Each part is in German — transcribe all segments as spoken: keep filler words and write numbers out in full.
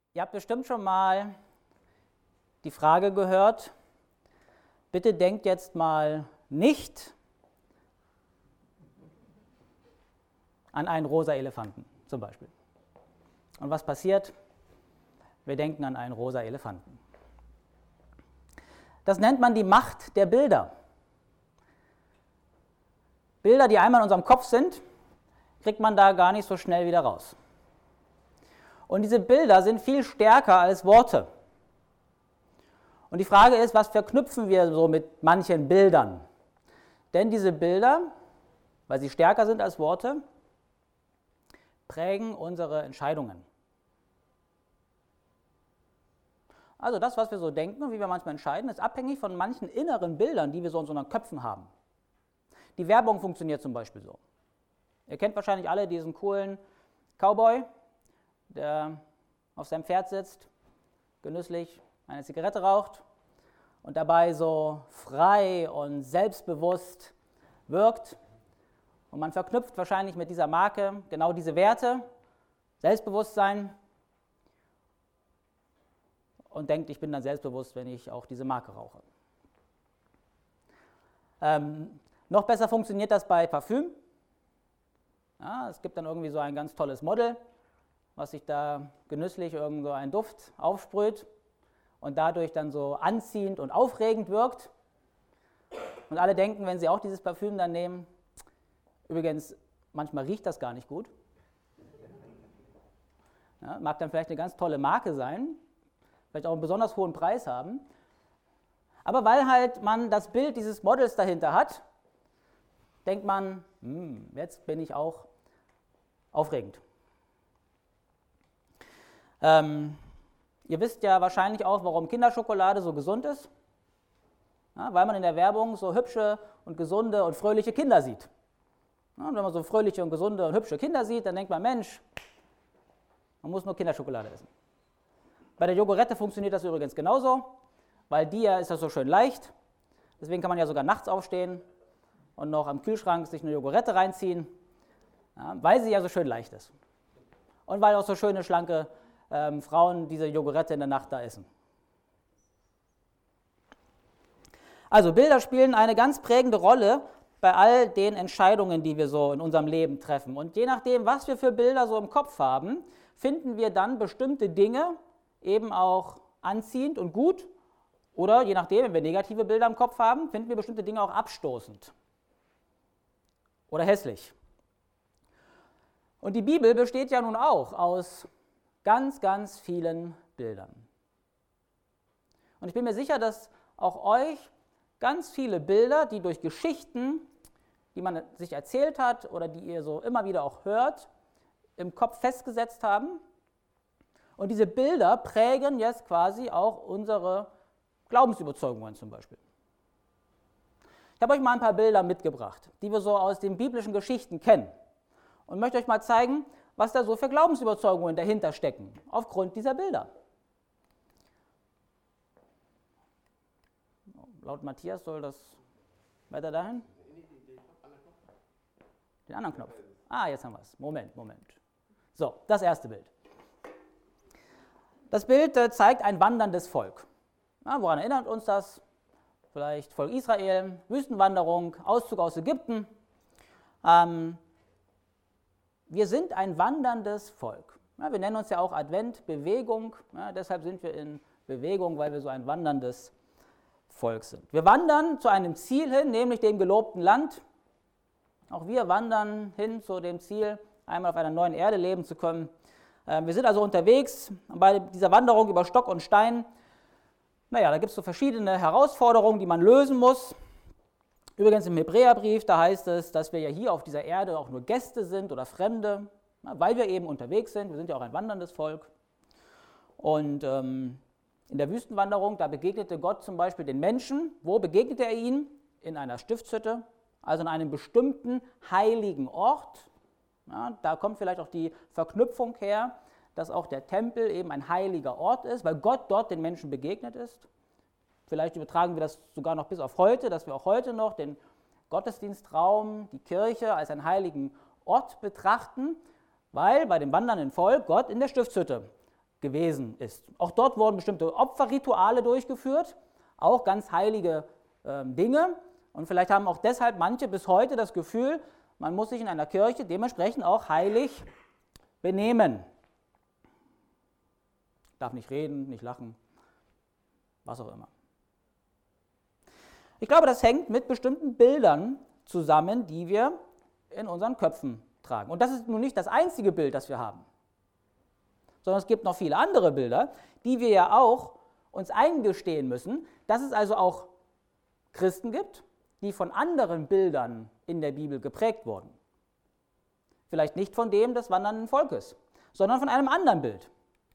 Ihr habt bestimmt schon mal die Frage gehört, bitte denkt jetzt mal nicht an einen rosa Elefanten zum Beispiel. Und was passiert? Wir denken an einen rosa Elefanten. Das nennt man die Macht der Bilder. Bilder, die einmal in unserem Kopf sind, kriegt man da gar nicht so schnell wieder raus. Und diese Bilder sind viel stärker als Worte. Und die Frage ist, was verknüpfen wir so mit manchen Bildern? Denn diese Bilder, weil sie stärker sind als Worte, prägen unsere Entscheidungen. Also das, was wir so denken und wie wir manchmal entscheiden, ist abhängig von manchen inneren Bildern, die wir so in unseren Köpfen haben. Die Werbung funktioniert zum Beispiel so. Ihr kennt wahrscheinlich alle diesen coolen Cowboy, der auf seinem Pferd sitzt, genüsslich eine Zigarette raucht und dabei so frei und selbstbewusst wirkt. Und man verknüpft wahrscheinlich mit dieser Marke genau diese Werte, Selbstbewusstsein, und denkt, ich bin dann selbstbewusst, wenn ich auch diese Marke rauche. Ähm, noch besser funktioniert das bei Parfüm. Ja, es gibt dann irgendwie so ein ganz tolles Model, was sich da genüsslich irgend so einen Duft aufsprüht und dadurch dann so anziehend und aufregend wirkt. Und alle denken, wenn sie auch dieses Parfüm dann nehmen, übrigens, manchmal riecht das gar nicht gut. Ja, mag dann vielleicht eine ganz tolle Marke sein, vielleicht auch einen besonders hohen Preis haben. Aber weil halt man das Bild dieses Models dahinter hat, denkt man, hm, jetzt bin ich auch aufregend. Ähm, ihr wisst ja wahrscheinlich auch, warum Kinderschokolade so gesund ist. Ja, weil man in der Werbung so hübsche und gesunde und fröhliche Kinder sieht. Ja, und wenn man so fröhliche und gesunde und hübsche Kinder sieht, dann denkt man, Mensch, man muss nur Kinderschokolade essen. Bei der Yogurette funktioniert das übrigens genauso, weil die ja ist das so schön leicht. Deswegen kann man ja sogar nachts aufstehen und noch am Kühlschrank sich eine Yogurette reinziehen, ja, weil sie ja so schön leicht ist. Und weil auch so schöne, schlanke ähm, Frauen diese Yogurette in der Nacht da essen. Also Bilder spielen eine ganz prägende Rolle bei all den Entscheidungen, die wir so in unserem Leben treffen. Und je nachdem, was wir für Bilder so im Kopf haben, finden wir dann bestimmte Dinge eben auch anziehend und gut. Oder je nachdem, wenn wir negative Bilder im Kopf haben, finden wir bestimmte Dinge auch abstoßend oder hässlich. Und die Bibel besteht ja nun auch aus ganz, ganz vielen Bildern. Und ich bin mir sicher, dass auch euch ganz viele Bilder, die durch Geschichten, die man sich erzählt hat oder die ihr so immer wieder auch hört, im Kopf festgesetzt haben. Und diese Bilder prägen jetzt quasi auch unsere Glaubensüberzeugungen zum Beispiel. Ich habe euch mal ein paar Bilder mitgebracht, die wir so aus den biblischen Geschichten kennen. Und möchte euch mal zeigen, was da so für Glaubensüberzeugungen dahinter stecken, aufgrund dieser Bilder. Laut Matthias soll das weiter dahin? Den anderen Knopf. Ah, jetzt haben wir es. Moment, Moment. So, das erste Bild. Das Bild äh, zeigt ein wanderndes Volk. Ja, woran erinnert uns das? Vielleicht Volk Israel, Wüstenwanderung, Auszug aus Ägypten. Ähm, wir sind ein wanderndes Volk. Ja, wir nennen uns ja auch Advent-Bewegung. Ja, deshalb sind wir in Bewegung, weil wir so ein wanderndes Volk sind. Wir wandern zu einem Ziel hin, nämlich dem gelobten Land. Auch wir wandern hin zu dem Ziel, einmal auf einer neuen Erde leben zu können. Wir sind also unterwegs bei dieser Wanderung über Stock und Stein. Naja, da gibt es so verschiedene Herausforderungen, die man lösen muss. Übrigens im Hebräerbrief, da heißt es, dass wir ja hier auf dieser Erde auch nur Gäste sind oder Fremde, weil wir eben unterwegs sind. Wir sind ja auch ein wanderndes Volk. Und ähm, in der Wüstenwanderung, da begegnete Gott zum Beispiel den Menschen. Wo begegnete er ihnen? In einer Stiftshütte, also in einem bestimmten heiligen Ort. Ja, da kommt vielleicht auch die Verknüpfung her, dass auch der Tempel eben ein heiliger Ort ist, weil Gott dort den Menschen begegnet ist. Vielleicht übertragen wir das sogar noch bis auf heute, dass wir auch heute noch den Gottesdienstraum, die Kirche als einen heiligen Ort betrachten, weil bei dem wandernden Volk Gott in der Stiftshütte gewesen ist. Auch dort wurden bestimmte Opferrituale durchgeführt, auch ganz heilige äh, Dinge. Und vielleicht haben auch deshalb manche bis heute das Gefühl, man muss sich in einer Kirche dementsprechend auch heilig benehmen. Darf nicht reden, nicht lachen, was auch immer. Ich glaube, das hängt mit bestimmten Bildern zusammen, die wir in unseren Köpfen tragen. Und das ist nun nicht das einzige Bild, das wir haben, sondern es gibt noch viele andere Bilder, die wir ja auch uns eingestehen müssen, dass es also auch Christen gibt, die von anderen Bildern in der Bibel geprägt wurden. Vielleicht nicht von dem des wandernden Volkes, sondern von einem anderen Bild.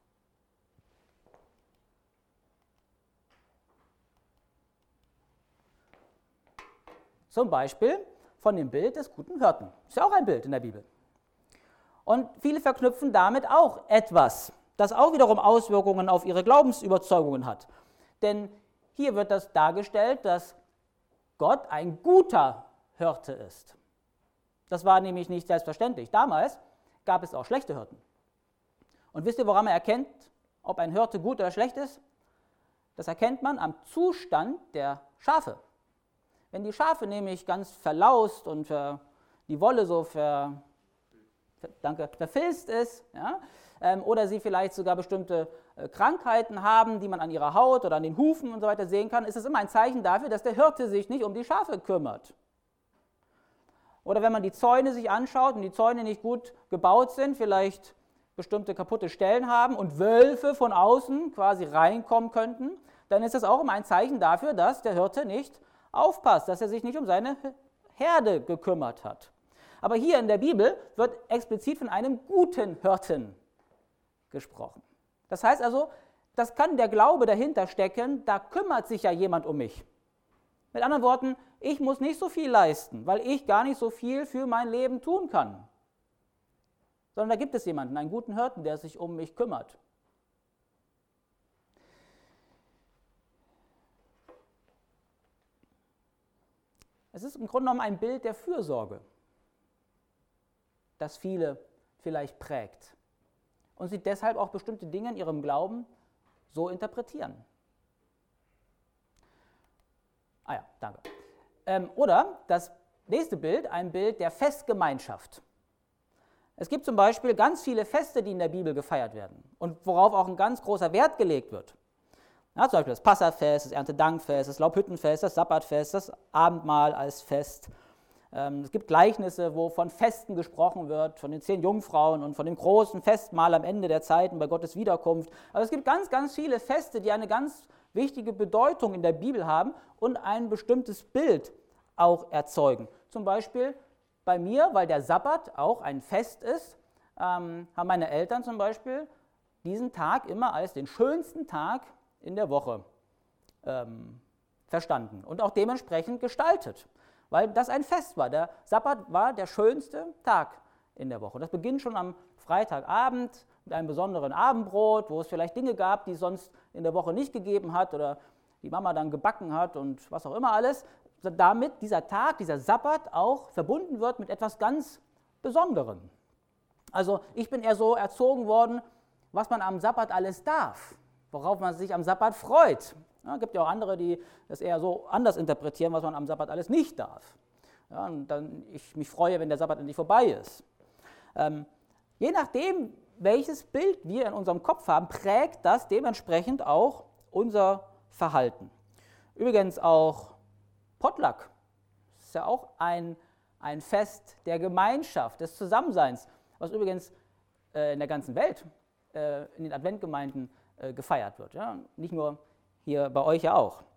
Zum Beispiel von dem Bild des guten Hirten. Ist ja auch ein Bild in der Bibel. Und viele verknüpfen damit auch etwas, das auch wiederum Auswirkungen auf ihre Glaubensüberzeugungen hat. Denn hier wird das dargestellt, dass Gott ein guter Hirte ist. Das war nämlich nicht selbstverständlich. Damals gab es auch schlechte Hirten. Und wisst ihr, woran man erkennt, ob ein Hirte gut oder schlecht ist? Das erkennt man am Zustand der Schafe. Wenn die Schafe nämlich ganz verlaust und ver, die Wolle so ver, ver, danke, verfilzt ist, ja, ähm, oder sie vielleicht sogar bestimmte äh, Krankheiten haben, die man an ihrer Haut oder an den Hufen und so weiter sehen kann, ist es immer ein Zeichen dafür, dass der Hirte sich nicht um die Schafe kümmert. Oder wenn man die Zäune sich anschaut und die Zäune nicht gut gebaut sind, vielleicht bestimmte kaputte Stellen haben und Wölfe von außen quasi reinkommen könnten, dann ist das auch immer ein Zeichen dafür, dass der Hirte nicht aufpasst, dass er sich nicht um seine Herde gekümmert hat. Aber hier in der Bibel wird explizit von einem guten Hirten gesprochen. Das heißt also, das kann der Glaube dahinter stecken, da kümmert sich ja jemand um mich. Mit anderen Worten, ich muss nicht so viel leisten, weil ich gar nicht so viel für mein Leben tun kann. Sondern da gibt es jemanden, einen guten Hirten, der sich um mich kümmert. Es ist im Grunde genommen ein Bild der Fürsorge, das viele vielleicht prägt und sie deshalb auch bestimmte Dinge in ihrem Glauben so interpretieren. Ah ja, danke. Ähm, oder das nächste Bild, ein Bild der Festgemeinschaft. Es gibt zum Beispiel ganz viele Feste, die in der Bibel gefeiert werden und worauf auch ein ganz großer Wert gelegt wird. Ja, zum Beispiel das Passafest, das Erntedankfest, das Laubhüttenfest, das Sabbatfest, das Abendmahl als Fest. Ähm, es gibt Gleichnisse, wo von Festen gesprochen wird, von den zehn Jungfrauen und von dem großen Festmahl am Ende der Zeiten bei Gottes Wiederkunft. Also es gibt ganz, ganz viele Feste, die eine ganz wichtige Bedeutung in der Bibel haben und ein bestimmtes Bild auch erzeugen. Zum Beispiel bei mir, weil der Sabbat auch ein Fest ist, ähm, haben meine Eltern zum Beispiel diesen Tag immer als den schönsten Tag in der Woche ähm, verstanden und auch dementsprechend gestaltet, weil das ein Fest war. Der Sabbat war der schönste Tag in der Woche. Das beginnt schon am Freitagabend mit einem besonderen Abendbrot, wo es vielleicht Dinge gab, die es sonst in der Woche nicht gegeben hat oder die Mama dann gebacken hat und was auch immer alles, damit dieser Tag, dieser Sabbat auch verbunden wird mit etwas ganz Besonderem. Also ich bin eher so erzogen worden, was man am Sabbat alles darf, worauf man sich am Sabbat freut. Es ja, gibt ja auch andere, die das eher so anders interpretieren, was man am Sabbat alles nicht darf. Ja, und dann ich mich freue, wenn der Sabbat endlich vorbei ist. Ähm, je nachdem, welches Bild wir in unserem Kopf haben, prägt das dementsprechend auch unser Verhalten. Übrigens auch Potluck ist ja auch ein, ein Fest der Gemeinschaft, des Zusammenseins, was übrigens äh, in der ganzen Welt, äh, in den Adventgemeinden äh, gefeiert wird. Ja? Nicht nur hier bei euch ja auch.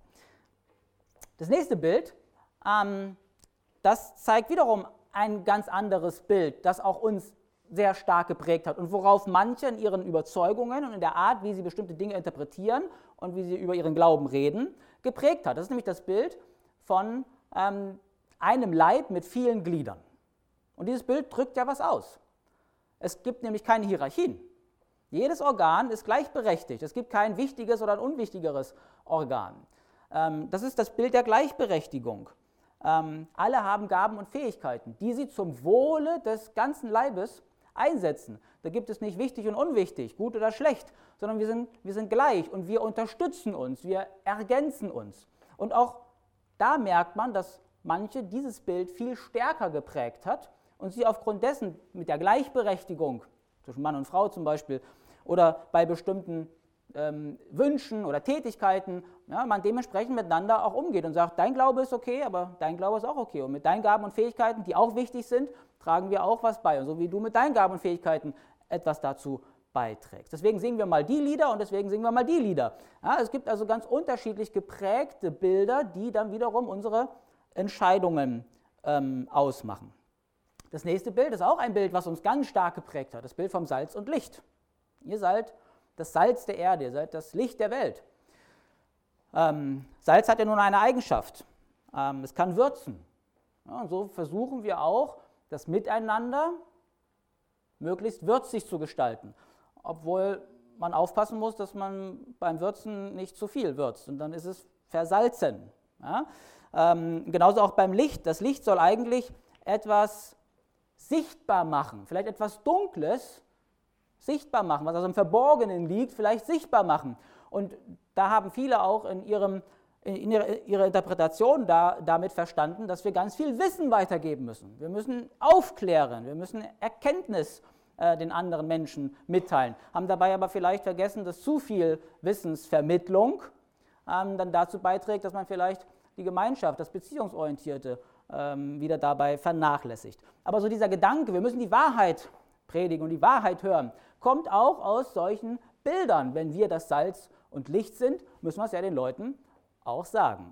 Das nächste Bild, ähm, das zeigt wiederum ein ganz anderes Bild, das auch uns sehr stark geprägt hat und worauf manche in ihren Überzeugungen und in der Art, wie sie bestimmte Dinge interpretieren und wie sie über ihren Glauben reden, geprägt hat. Das ist nämlich das Bild von ähm, einem Leib mit vielen Gliedern. Und dieses Bild drückt ja was aus. Es gibt nämlich keine Hierarchien. Jedes Organ ist gleichberechtigt. Es gibt kein wichtiges oder ein unwichtigeres Organ. Ähm, das ist das Bild der Gleichberechtigung. Ähm, alle haben Gaben und Fähigkeiten, die sie zum Wohle des ganzen Leibes einsetzen. Da gibt es nicht wichtig und unwichtig, gut oder schlecht, sondern wir sind, wir sind gleich und wir unterstützen uns, wir ergänzen uns. Und auch da merkt man, dass manche dieses Bild viel stärker geprägt hat und sie aufgrund dessen mit der Gleichberechtigung zwischen Mann und Frau zum Beispiel oder bei bestimmten ähm, Wünschen oder Tätigkeiten, ja, man dementsprechend miteinander auch umgeht und sagt, dein Glaube ist okay, aber dein Glaube ist auch okay. Und mit deinen Gaben und Fähigkeiten, die auch wichtig sind, tragen wir auch was bei. Und so wie du mit deinen Gaben und Fähigkeiten etwas dazu beiträgst. Deswegen singen wir mal die Lieder und deswegen singen wir mal die Lieder. Ja, es gibt also ganz unterschiedlich geprägte Bilder, die dann wiederum unsere Entscheidungen ähm, ausmachen. Das nächste Bild ist auch ein Bild, was uns ganz stark geprägt hat, das Bild vom Salz und Licht. Ihr seid das Salz der Erde, ihr seid das Licht der Welt. Ähm, Salz hat ja nun eine Eigenschaft, ähm, es kann würzen. Ja, und so versuchen wir auch, das Miteinander möglichst würzig zu gestalten, obwohl man aufpassen muss, dass man beim Würzen nicht zu viel würzt und dann ist es versalzen. Ja? Ähm, genauso auch beim Licht. Das Licht soll eigentlich etwas sichtbar machen, vielleicht etwas Dunkles sichtbar machen, was also im Verborgenen liegt, vielleicht sichtbar machen. Und da haben viele auch in, ihrem, in ihrer, ihrer Interpretation da, damit verstanden, dass wir ganz viel Wissen weitergeben müssen. Wir müssen aufklären, wir müssen Erkenntnis äh, den anderen Menschen mitteilen, haben dabei aber vielleicht vergessen, dass zu viel Wissensvermittlung ähm, dann dazu beiträgt, dass man vielleicht die Gemeinschaft, das Beziehungsorientierte ähm, wieder dabei vernachlässigt. Aber so dieser Gedanke, wir müssen die Wahrheit predigen und die Wahrheit hören, kommt auch aus solchen Bildern. Wenn wir das Salz und Licht sind, müssen wir es ja den Leuten auch sagen.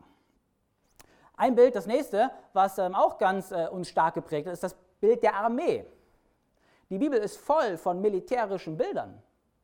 Ein Bild, das nächste, was ähm, auch ganz äh, uns stark geprägt hat, ist das Bild der Armee. Die Bibel ist voll von militärischen Bildern.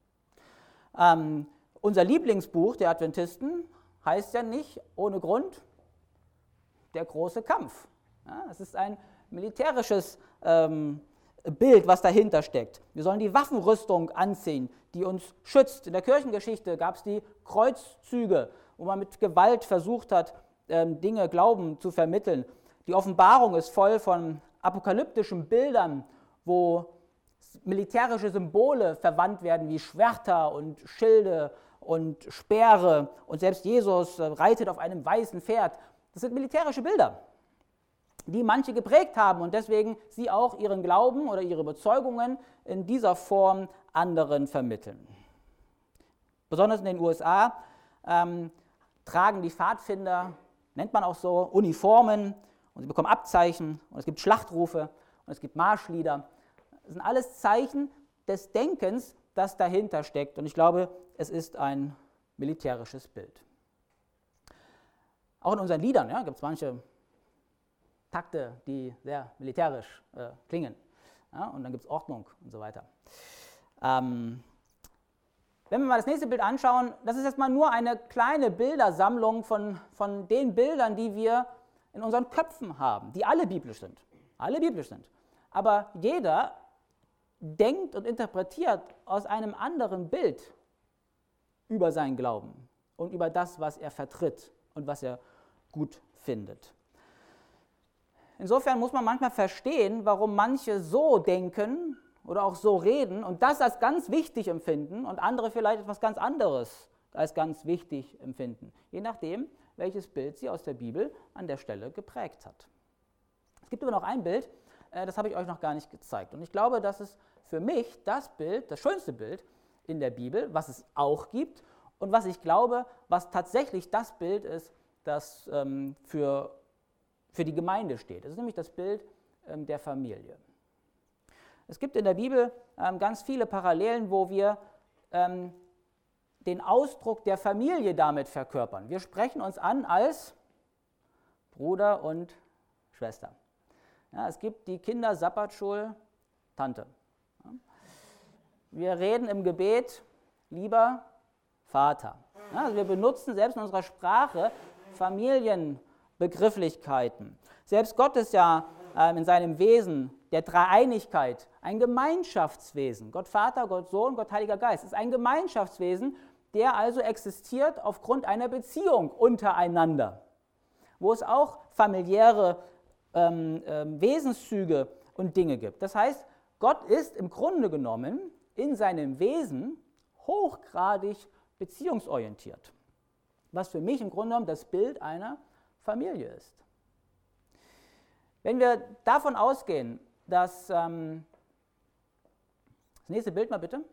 Ähm, unser Lieblingsbuch der Adventisten heißt ja nicht ohne Grund der große Kampf. Ja, es ist ein militärisches ähm, Bild, was dahinter steckt. Wir sollen die Waffenrüstung anziehen, die uns schützt. In der Kirchengeschichte gab es die Kreuzzüge, wo man mit Gewalt versucht hat, ähm, Dinge, Glauben zu vermitteln. Die Offenbarung ist voll von apokalyptischen Bildern, wo militärische Symbole verwandt werden, wie Schwerter und Schilde und Speere. Und selbst Jesus äh, reitet auf einem weißen Pferd. Das sind militärische Bilder, die manche geprägt haben und deswegen sie auch ihren Glauben oder ihre Überzeugungen in dieser Form anderen vermitteln. Besonders in den U S A ähm, tragen die Pfadfinder, nennt man auch so, Uniformen und sie bekommen Abzeichen und es gibt Schlachtrufe und es gibt Marschlieder. Das sind alles Zeichen des Denkens, das dahinter steckt und ich glaube, es ist ein militärisches Bild. Auch in unseren Liedern ja, gibt es manche Takte, die sehr militärisch äh, klingen. Ja, und dann gibt es Ordnung und so weiter. Ähm, wenn wir mal das nächste Bild anschauen, das ist jetzt mal nur eine kleine Bildersammlung von, von den Bildern, die wir in unseren Köpfen haben, die alle biblisch sind. Alle biblisch sind. Aber jeder denkt und interpretiert aus einem anderen Bild über seinen Glauben und über das, was er vertritt und was er gut findet. Insofern muss man manchmal verstehen, warum manche so denken oder auch so reden und das als ganz wichtig empfinden und andere vielleicht etwas ganz anderes als ganz wichtig empfinden, je nachdem, welches Bild sie aus der Bibel an der Stelle geprägt hat. Es gibt aber noch ein Bild, das habe ich euch noch gar nicht gezeigt und ich glaube, das ist für mich das Bild, das schönste Bild in der Bibel, was es auch gibt und was ich glaube, was tatsächlich das Bild ist, das ähm, für, für die Gemeinde steht. Das ist nämlich das Bild ähm, der Familie. Es gibt in der Bibel ähm, ganz viele Parallelen, wo wir ähm, den Ausdruck der Familie damit verkörpern. Wir sprechen uns an als Bruder und Schwester. Ja, es gibt die Kinder-Sabbatschul-Tante. Ja. Wir reden im Gebet, lieber Vater. Ja, also wir benutzen selbst in unserer Sprache Familienbegrifflichkeiten. Selbst Gott ist ja ähm, in seinem Wesen der Dreieinigkeit ein Gemeinschaftswesen. Gott Vater, Gott Sohn, Gott Heiliger Geist. Es ist ein Gemeinschaftswesen, der also existiert aufgrund einer Beziehung untereinander, wo es auch familiäre ähm, ähm, Wesenszüge und Dinge gibt. Das heißt, Gott ist im Grunde genommen in seinem Wesen hochgradig beziehungsorientiert, was für mich im Grunde genommen das Bild einer Familie ist. Wenn wir davon ausgehen, dass, ähm, das nächste Bild mal bitte,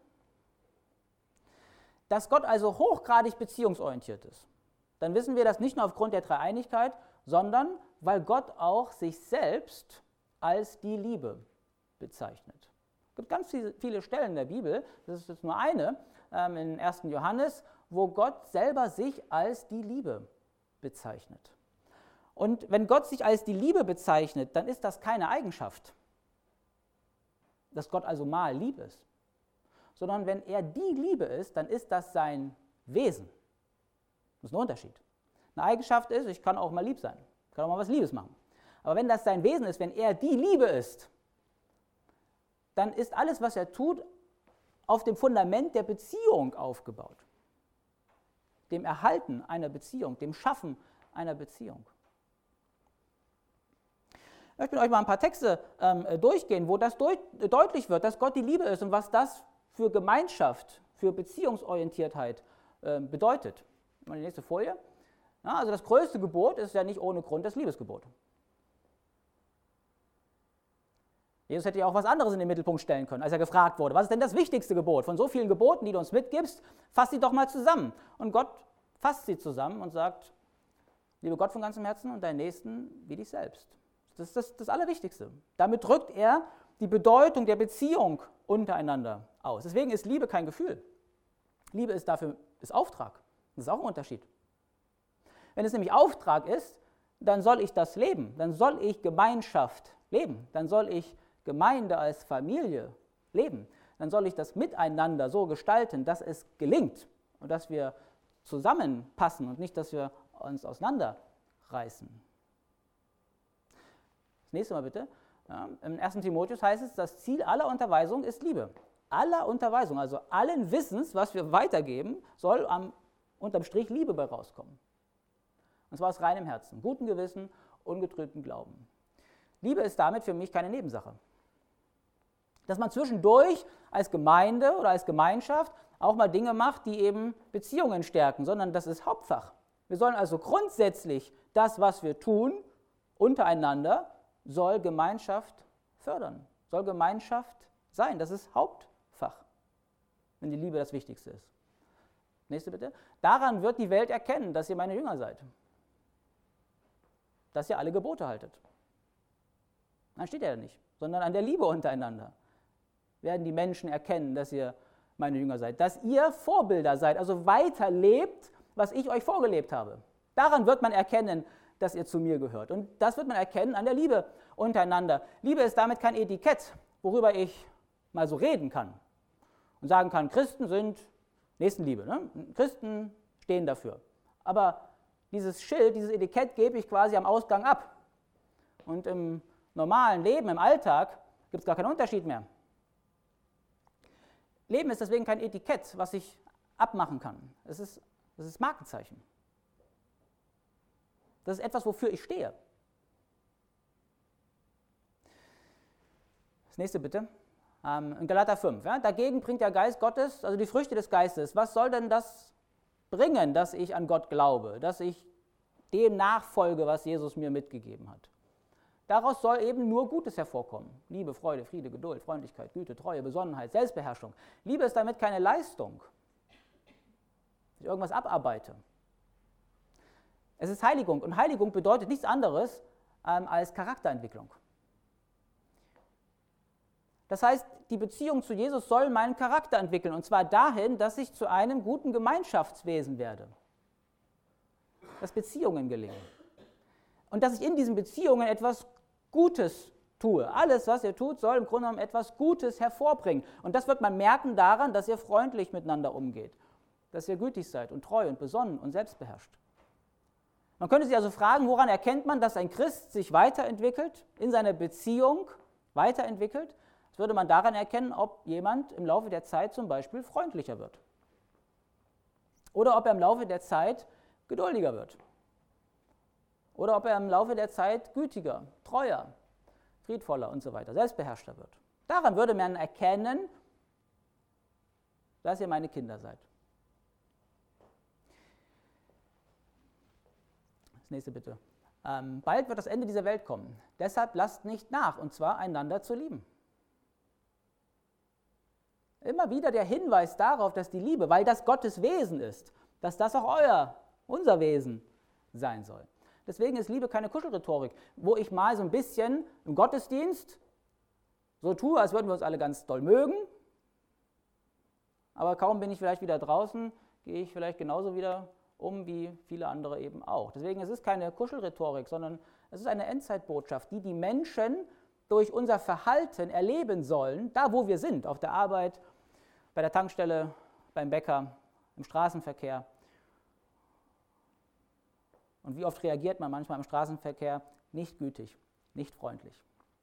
dass Gott also hochgradig beziehungsorientiert ist, dann wissen wir das nicht nur aufgrund der Dreieinigkeit, sondern weil Gott auch sich selbst als die Liebe bezeichnet. Es gibt ganz viele Stellen in der Bibel, das ist jetzt nur eine, ähm, in ersten Johannes, wo Gott selber sich als die Liebe bezeichnet. Und wenn Gott sich als die Liebe bezeichnet, dann ist das keine Eigenschaft, dass Gott also mal lieb ist, sondern wenn er die Liebe ist, dann ist das sein Wesen. Das ist ein Unterschied. Eine Eigenschaft ist, ich kann auch mal lieb sein, ich kann auch mal was Liebes machen. Aber wenn das sein Wesen ist, wenn er die Liebe ist, dann ist alles, was er tut, auf dem Fundament der Beziehung aufgebaut. Dem Erhalten einer Beziehung, dem Schaffen einer Beziehung. Ich möchte mit euch mal ein paar Texte ähm, durchgehen, wo das durch, deutlich wird, dass Gott die Liebe ist und was das für Gemeinschaft, für Beziehungsorientiertheit äh, bedeutet. Mal die nächste Folie. Ja, also das größte Gebot ist ja nicht ohne Grund das Liebesgebot. Jesus hätte ja auch was anderes in den Mittelpunkt stellen können, als er gefragt wurde, was ist denn das wichtigste Gebot? Von so vielen Geboten, die du uns mitgibst, fass sie doch mal zusammen. Und Gott fasst sie zusammen und sagt, liebe Gott von ganzem Herzen und deinen Nächsten wie dich selbst. Das ist das, das Allerwichtigste. Damit drückt er die Bedeutung der Beziehung untereinander aus. Deswegen ist Liebe kein Gefühl. Liebe ist dafür ist Auftrag. Das ist auch ein Unterschied. Wenn es nämlich Auftrag ist, dann soll ich das leben. Dann soll ich Gemeinschaft leben. Dann soll ich Gemeinde als Familie leben. Dann soll ich das Miteinander so gestalten, dass es gelingt und dass wir zusammenpassen und nicht, dass wir uns auseinanderreißen. Das nächste Mal bitte. Ja, im ersten Timotheus heißt es, das Ziel aller Unterweisung ist Liebe. Aller Unterweisung, also allen Wissens, was wir weitergeben, soll am, unterm Strich Liebe bei rauskommen. Und zwar aus reinem Herzen, gutem Gewissen, ungetrübtem Glauben. Liebe ist damit für mich keine Nebensache. Dass man zwischendurch als Gemeinde oder als Gemeinschaft auch mal Dinge macht, die eben Beziehungen stärken, sondern das ist Hauptfach. Wir sollen also grundsätzlich das, was wir tun, untereinander, soll Gemeinschaft fördern, soll Gemeinschaft sein. Das ist Hauptfach, wenn die Liebe das Wichtigste ist. Nächste bitte. Daran wird die Welt erkennen, dass ihr meine Jünger seid. Dass ihr alle Gebote haltet. Dann steht er ja nicht, sondern an der Liebe untereinander werden die Menschen erkennen, dass ihr meine Jünger seid. Dass ihr Vorbilder seid, also weiterlebt, was ich euch vorgelebt habe. Daran wird man erkennen, dass ihr zu mir gehört. Und das wird man erkennen an der Liebe untereinander. Liebe ist damit kein Etikett, worüber ich mal so reden kann und sagen kann, Christen sind Nächstenliebe. Ne? Christen stehen dafür. Aber dieses Schild, dieses Etikett gebe ich quasi am Ausgang ab. Und im normalen Leben, im Alltag, gibt es gar keinen Unterschied mehr. Leben ist deswegen kein Etikett, was ich abmachen kann. Es ist, es ist Markenzeichen. Das ist etwas, wofür ich stehe. Das nächste bitte. Ähm, in Galater fünf. Ja, dagegen bringt der Geist Gottes, also die Früchte des Geistes. Was soll denn das bringen, dass ich an Gott glaube, dass ich dem nachfolge, was Jesus mir mitgegeben hat? Daraus soll eben nur Gutes hervorkommen. Liebe, Freude, Friede, Geduld, Freundlichkeit, Güte, Treue, Besonnenheit, Selbstbeherrschung. Liebe ist damit keine Leistung, dass ich irgendwas abarbeite. Es ist Heiligung und Heiligung bedeutet nichts anderes ähm, als Charakterentwicklung. Das heißt, die Beziehung zu Jesus soll meinen Charakter entwickeln und zwar dahin, dass ich zu einem guten Gemeinschaftswesen werde. Dass Beziehungen gelingen. Und dass ich in diesen Beziehungen etwas Gutes tue. Alles, was ihr tut, soll im Grunde genommen etwas Gutes hervorbringen. Und das wird man merken daran, dass ihr freundlich miteinander umgeht. Dass ihr gütig seid und treu und besonnen und selbstbeherrscht. Man könnte sich also fragen, woran erkennt man, dass ein Christ sich weiterentwickelt, in seiner Beziehung weiterentwickelt? Das würde man daran erkennen, ob jemand im Laufe der Zeit zum Beispiel freundlicher wird. Oder ob er im Laufe der Zeit geduldiger wird. Oder ob er im Laufe der Zeit gütiger, treuer, friedvoller und so weiter, selbstbeherrschter wird. Daran würde man erkennen, dass ihr meine Kinder seid. Das nächste bitte. Ähm, bald wird das Ende dieser Welt kommen. Deshalb lasst nicht nach, und zwar einander zu lieben. Immer wieder der Hinweis darauf, dass die Liebe, weil das Gottes Wesen ist, dass das auch euer, unser Wesen sein soll. Deswegen ist Liebe keine Kuschelrhetorik, wo ich mal so ein bisschen im Gottesdienst so tue, als würden wir uns alle ganz doll mögen, aber kaum bin ich vielleicht wieder draußen, gehe ich vielleicht genauso wieder um wie viele andere eben auch. Deswegen es ist keine Kuschelrhetorik, sondern es ist eine Endzeitbotschaft, die die Menschen durch unser Verhalten erleben sollen, da wo wir sind, auf der Arbeit, bei der Tankstelle, beim Bäcker, im Straßenverkehr. Und wie oft reagiert man manchmal im Straßenverkehr nicht gütig, nicht freundlich.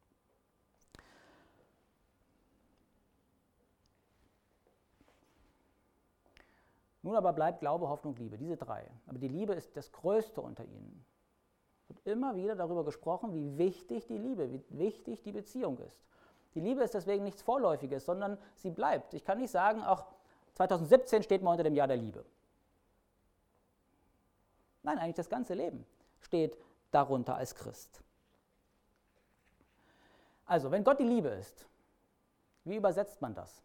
Nun aber bleibt Glaube, Hoffnung, Liebe, diese drei. Aber die Liebe ist das Größte unter ihnen. Es wird immer wieder darüber gesprochen, wie wichtig die Liebe, wie wichtig die Beziehung ist. Die Liebe ist deswegen nichts Vorläufiges, sondern sie bleibt. Ich kann nicht sagen, auch zwanzig siebzehn steht mal unter dem Jahr der Liebe. Nein, eigentlich das ganze Leben steht darunter als Christ. Also, wenn Gott die Liebe ist, wie übersetzt man das?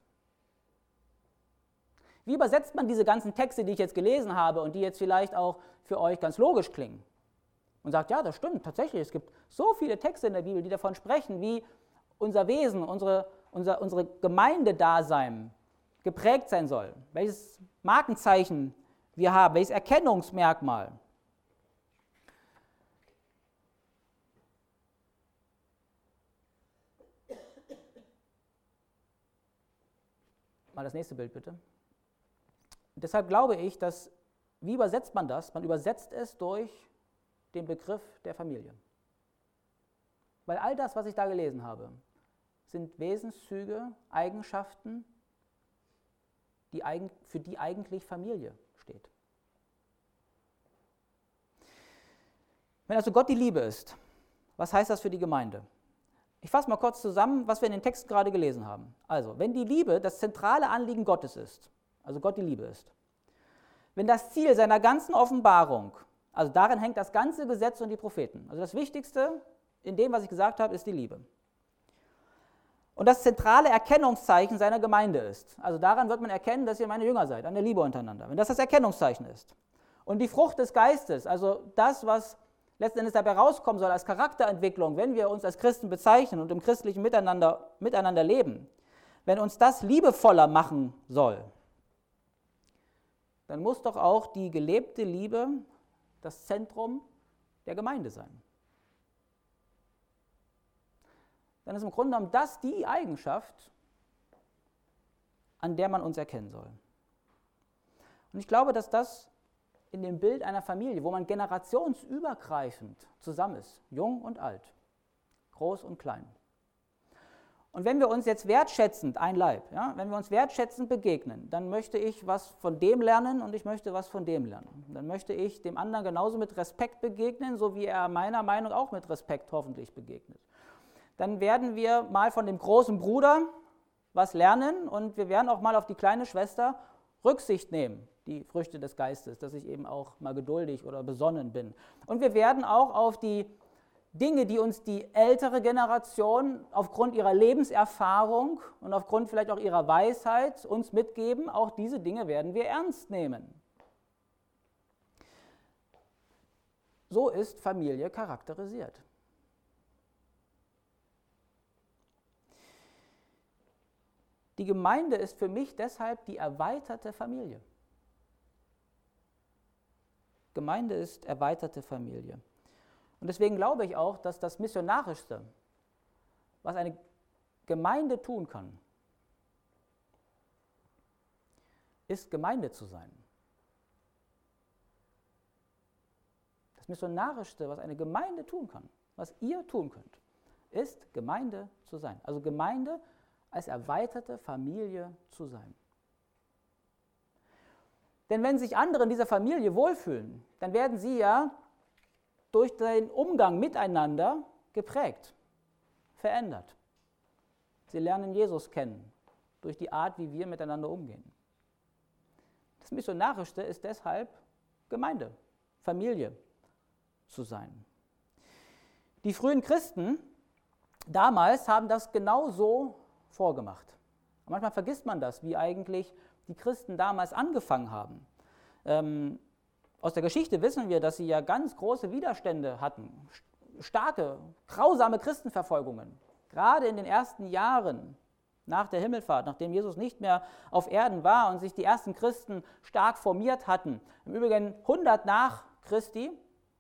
Wie übersetzt man diese ganzen Texte, die ich jetzt gelesen habe und die jetzt vielleicht auch für euch ganz logisch klingen? Und sagt, ja, das stimmt, tatsächlich, es gibt so viele Texte in der Bibel, die davon sprechen, wie unser Wesen, unsere, unser, unsere Gemeindedasein geprägt sein soll, welches Markenzeichen wir haben, welches Erkennungsmerkmal. Mal das nächste Bild bitte. Deshalb glaube ich, dass, wie übersetzt man das? Man übersetzt es durch den Begriff der Familie. Weil all das, was ich da gelesen habe, sind Wesenszüge, Eigenschaften, die, für die eigentlich Familie steht. Wenn also Gott die Liebe ist, was heißt das für die Gemeinde? Ich fasse mal kurz zusammen, was wir in den Texten gerade gelesen haben. Also, wenn die Liebe das zentrale Anliegen Gottes ist, also Gott die Liebe ist, wenn das Ziel seiner ganzen Offenbarung, also darin hängt das ganze Gesetz und die Propheten, also das Wichtigste in dem, was ich gesagt habe, ist die Liebe. Und das zentrale Erkennungszeichen seiner Gemeinde ist, also daran wird man erkennen, dass ihr meine Jünger seid, an der Liebe untereinander, wenn das das Erkennungszeichen ist. Und die Frucht des Geistes, also das, was letzten Endes dabei rauskommen soll als Charakterentwicklung, wenn wir uns als Christen bezeichnen und im christlichen Miteinander, miteinander leben, wenn uns das liebevoller machen soll, dann muss doch auch die gelebte Liebe das Zentrum der Gemeinde sein. Dann ist im Grunde genommen das die Eigenschaft, an der man uns erkennen soll. Und ich glaube, dass das in dem Bild einer Familie, wo man generationsübergreifend zusammen ist, jung und alt, groß und klein. Und wenn wir uns jetzt wertschätzend, ein Leib, ja, wenn wir uns wertschätzend begegnen, dann möchte ich was von dem lernen und ich möchte was von dem lernen. Dann möchte ich dem anderen genauso mit Respekt begegnen, so wie er meiner Meinung auch mit Respekt hoffentlich begegnet. Dann werden wir mal von dem großen Bruder was lernen und wir werden auch mal auf die kleine Schwester Rücksicht nehmen, die Früchte des Geistes, dass ich eben auch mal geduldig oder besonnen bin. Und wir werden auch auf die Dinge, die uns die ältere Generation aufgrund ihrer Lebenserfahrung und aufgrund vielleicht auch ihrer Weisheit uns mitgeben, auch diese Dinge werden wir ernst nehmen. So ist Familie charakterisiert. Die Gemeinde ist für mich deshalb die erweiterte Familie. Gemeinde ist erweiterte Familie. Und deswegen glaube ich auch, dass das Missionarischste, was eine Gemeinde tun kann, ist Gemeinde zu sein. Das Missionarischste, was eine Gemeinde tun kann, was ihr tun könnt, ist Gemeinde zu sein. Also Gemeinde als erweiterte Familie zu sein. Denn wenn sich andere in dieser Familie wohlfühlen, dann werden sie ja durch den Umgang miteinander geprägt, verändert. Sie lernen Jesus kennen durch die Art, wie wir miteinander umgehen. Das Missionarischste ist deshalb Gemeinde, Familie zu sein. Die frühen Christen damals haben das genau so vorgemacht. Manchmal vergisst man das, wie eigentlich die Christen damals angefangen haben. Ähm, aus der Geschichte wissen wir, dass sie ja ganz große Widerstände hatten, starke, grausame Christenverfolgungen. Gerade in den ersten Jahren nach der Himmelfahrt, nachdem Jesus nicht mehr auf Erden war und sich die ersten Christen stark formiert hatten. Im Übrigen hundert nach Christi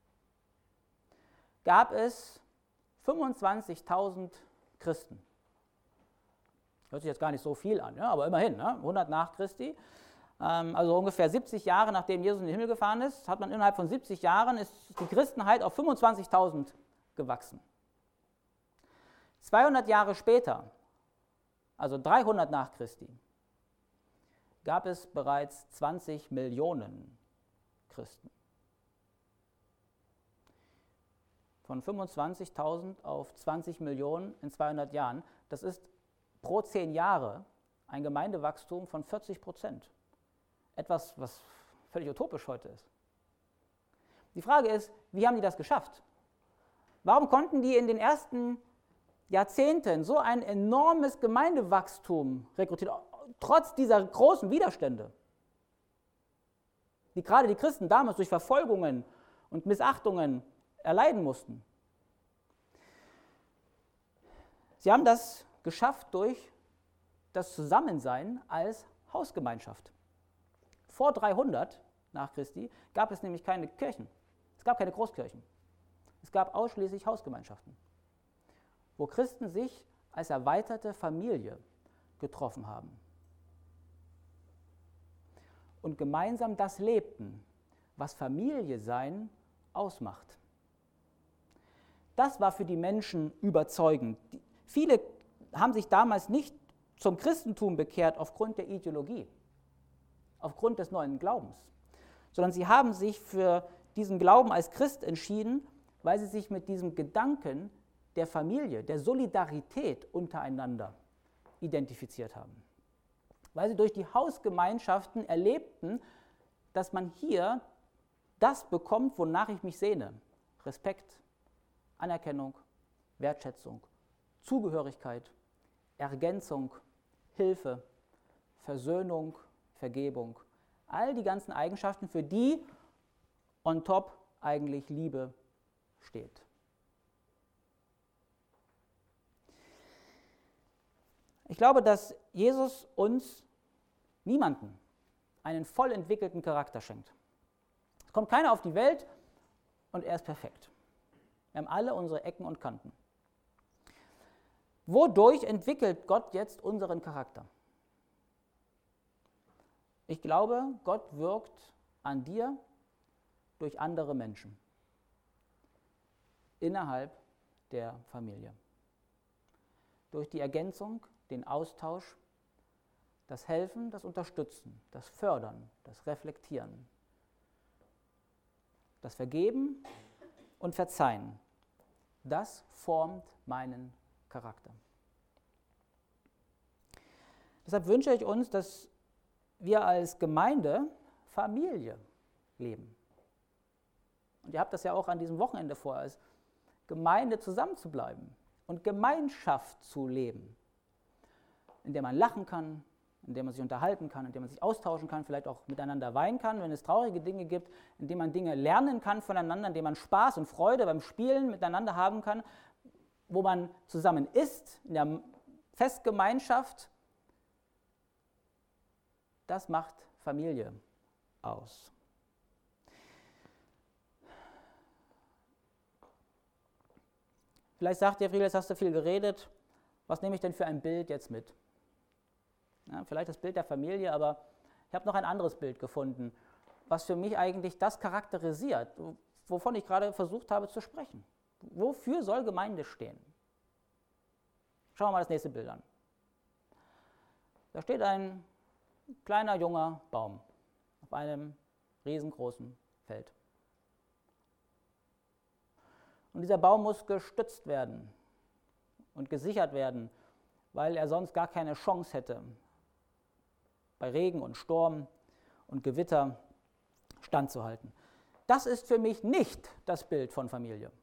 gab es fünfundzwanzigtausend Christen. Hört sich jetzt gar nicht so viel an, ja, aber immerhin, ne? hundert nach Christi. Ähm, also ungefähr siebzig Jahre, nachdem Jesus in den Himmel gefahren ist, hat man innerhalb von siebzig Jahren ist die Christenheit auf fünfundzwanzigtausend gewachsen. zweihundert Jahre später, also dreihundert nach Christi, gab es bereits zwanzig Millionen Christen. Von fünfundzwanzigtausend auf zwanzig Millionen in zweihundert Jahren, das ist pro zehn Jahre ein Gemeindewachstum von vierzig Prozent. Etwas, was völlig utopisch heute ist. Die Frage ist, wie haben die das geschafft? Warum konnten die in den ersten Jahrzehnten so ein enormes Gemeindewachstum rekrutieren, trotz dieser großen Widerstände, die gerade die Christen damals durch Verfolgungen und Missachtungen erleiden mussten? Sie haben das geschafft durch das Zusammensein als Hausgemeinschaft. Vor dreihundert nach Christi gab es nämlich keine Kirchen. Es gab keine Großkirchen. Es gab ausschließlich Hausgemeinschaften, wo Christen sich als erweiterte Familie getroffen haben und gemeinsam das lebten, was Familie sein ausmacht. Das war für die Menschen überzeugend. Viele haben sich damals nicht zum Christentum bekehrt aufgrund der Ideologie, aufgrund des neuen Glaubens, sondern sie haben sich für diesen Glauben als Christ entschieden, weil sie sich mit diesem Gedanken der Familie, der Solidarität untereinander identifiziert haben. Weil sie durch die Hausgemeinschaften erlebten, dass man hier das bekommt, wonach ich mich sehne. Respekt, Anerkennung, Wertschätzung, Zugehörigkeit, Ergänzung, Hilfe, Versöhnung, Vergebung. All die ganzen Eigenschaften, für die on top eigentlich Liebe steht. Ich glaube, dass Jesus uns niemanden einen voll entwickelten Charakter schenkt. Es kommt keiner auf die Welt und er ist perfekt. Wir haben alle unsere Ecken und Kanten. Wodurch entwickelt Gott jetzt unseren Charakter? Ich glaube, Gott wirkt an dir durch andere Menschen innerhalb der Familie. Durch die Ergänzung, den Austausch, das Helfen, das Unterstützen, das Fördern, das Reflektieren, das Vergeben und Verzeihen. Das formt meinen Charakter. Deshalb wünsche ich uns, dass wir als Gemeinde Familie leben. Und ihr habt das ja auch an diesem Wochenende vor, als Gemeinde zusammenzubleiben und Gemeinschaft zu leben, in der man lachen kann, in der man sich unterhalten kann, in der man sich austauschen kann, vielleicht auch miteinander weinen kann, wenn es traurige Dinge gibt, in dem man Dinge lernen kann voneinander, in dem man Spaß und Freude beim Spielen miteinander haben kann, wo man zusammen isst, in der Festgemeinschaft. Das macht Familie aus. Vielleicht sagt ihr, Friedel, jetzt hast du viel geredet, was nehme ich denn für ein Bild jetzt mit? Ja, vielleicht das Bild der Familie, aber ich habe noch ein anderes Bild gefunden, was für mich eigentlich das charakterisiert, wovon ich gerade versucht habe zu sprechen. Wofür soll Gemeinde stehen? Schauen wir mal das nächste Bild an. Da steht ein kleiner, junger Baum auf einem riesengroßen Feld. Und dieser Baum muss gestützt werden und gesichert werden, weil er sonst gar keine Chance hätte, bei Regen und Sturm und Gewitter standzuhalten. Das ist für mich nicht das Bild von Familie.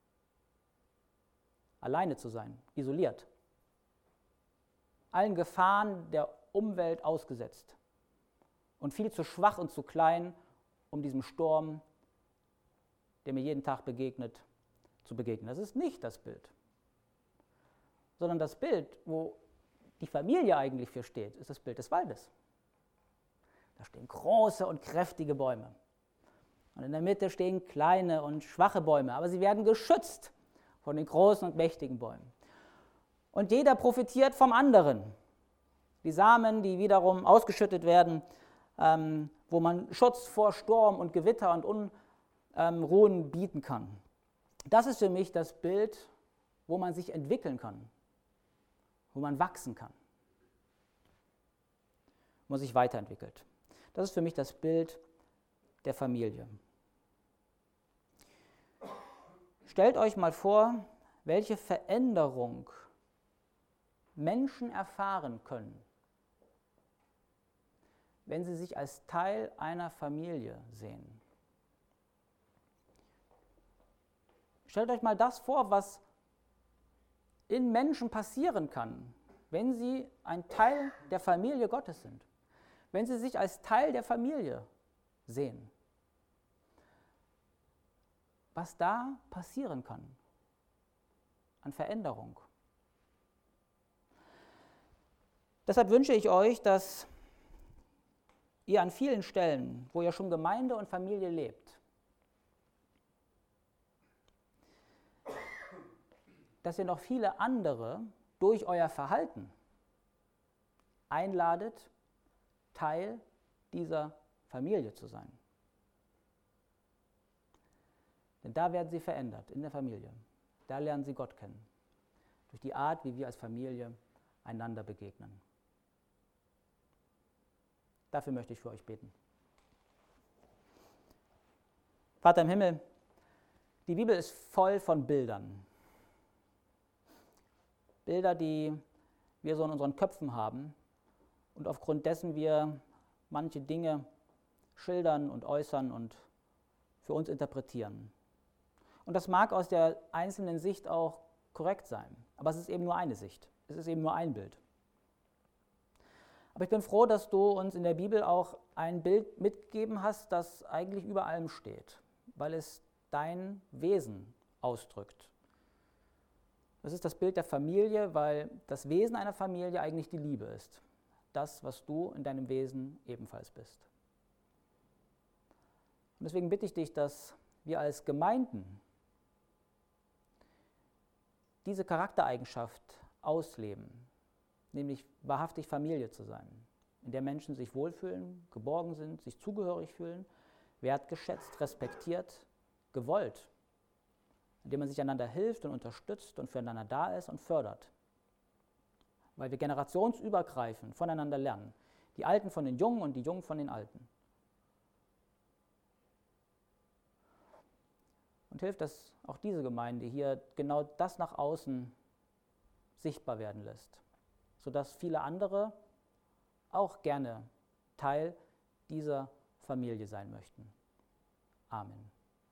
Alleine zu sein, isoliert, allen Gefahren der Umwelt ausgesetzt und viel zu schwach und zu klein, um diesem Sturm, der mir jeden Tag begegnet, zu begegnen. Das ist nicht das Bild, sondern das Bild, wo die Familie eigentlich für steht, ist das Bild des Waldes. Da stehen große und kräftige Bäume. Und in der Mitte stehen kleine und schwache Bäume, aber sie werden geschützt von den großen und mächtigen Bäumen. Und jeder profitiert vom anderen. Die Samen, die wiederum ausgeschüttet werden, ähm, wo man Schutz vor Sturm und Gewitter und Unruhen bieten kann. Das ist für mich das Bild, wo man sich entwickeln kann, wo man wachsen kann, wo man sich weiterentwickelt. Das ist für mich das Bild der Familie. Stellt euch mal vor, welche Veränderung Menschen erfahren können, wenn sie sich als Teil einer Familie sehen. Stellt euch mal das vor, was in Menschen passieren kann, wenn sie ein Teil der Familie Gottes sind, wenn sie sich als Teil der Familie sehen. Was da passieren kann an Veränderung. Deshalb wünsche ich euch, dass ihr an vielen Stellen, wo ihr schon Gemeinde und Familie lebt, dass ihr noch viele andere durch euer Verhalten einladet, Teil dieser Familie zu sein. Denn da werden sie verändert, in der Familie. Da lernen sie Gott kennen, durch die Art, wie wir als Familie einander begegnen. Dafür möchte ich für euch beten. Vater im Himmel, die Bibel ist voll von Bildern. Bilder, die wir so in unseren Köpfen haben und aufgrund dessen wir manche Dinge schildern und äußern und für uns interpretieren. Und das mag aus der einzelnen Sicht auch korrekt sein, aber es ist eben nur eine Sicht, es ist eben nur ein Bild. Aber ich bin froh, dass du uns in der Bibel auch ein Bild mitgegeben hast, das eigentlich über allem steht, weil es dein Wesen ausdrückt. Das ist das Bild der Familie, weil das Wesen einer Familie eigentlich die Liebe ist. Das, was du in deinem Wesen ebenfalls bist. Und deswegen bitte ich dich, dass wir als Gemeinden diese Charaktereigenschaft ausleben, nämlich wahrhaftig Familie zu sein, in der Menschen sich wohlfühlen, geborgen sind, sich zugehörig fühlen, wertgeschätzt, respektiert, gewollt, indem man sich einander hilft und unterstützt und füreinander da ist und fördert. Weil wir generationsübergreifend voneinander lernen. Die Alten von den Jungen und die Jungen von den Alten. Und hilft, dass auch diese Gemeinde hier genau das nach außen sichtbar werden lässt, sodass viele andere auch gerne Teil dieser Familie sein möchten. Amen.